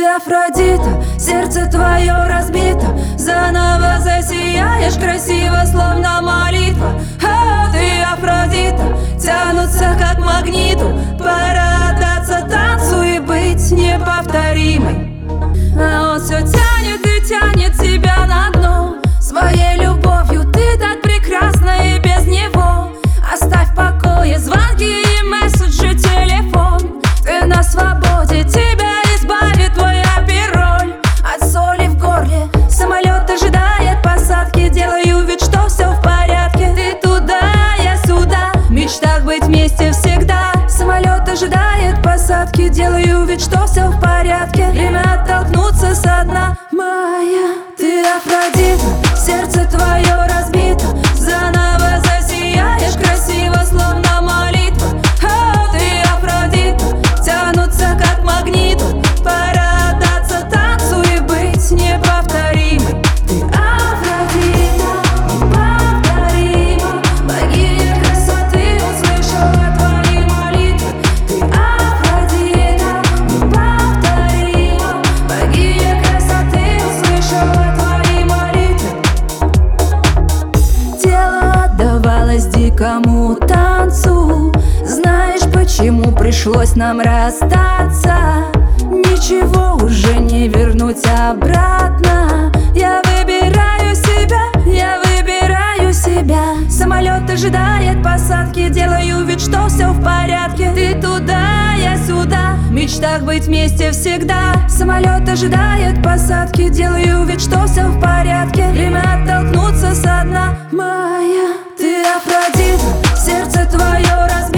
Афродита, сердце твое разбито, заново засияешь красиво, словно молитва. Ты Афродита, тянутся как магниту, пора отдаться танцу и быть неповторимой. А он все тянет и тянет тебя на дно своей любовью, ты так прекрасна и без него. Оставь в покое звонки и месседжи, телефон. Ты на свободе, тебя избавит твой апероль от соли в горле. Самолет ожидает посадки, делаю вид, что все в порядке. Ты туда, я сюда, в мечтах быть вместе всегда. Самолет ожидает посадки, делаю вид, что все в порядке. Время оттолкнуться со дна. Моя, ты Афродита, сердце твое разбито, заново засияешь красиво, словно молитва. Ты Афродита, тянутся как магниту, пора отдаться танцу и быть неповторимой. Ты Афродита, неповторима, богиня красоты, услышала твои молитвы. Ты Афродита, неповторима, богиня красоты, услышала твои молитвы. Тело отдавалось дикому танцу. Знаешь, почему пришлось нам расстаться? Ничего уже не вернуть обратно. Я выбираю себя, я выбираю себя. Самолет ожидает посадки, делаю вид, что все в порядке. Ты туда, я сюда, в мечтах быть вместе всегда. Самолет ожидает посадки, делаю вид, что все в порядке. Время оттолкнуться со дна. Моя, ты Афродита, сердце твое разбито,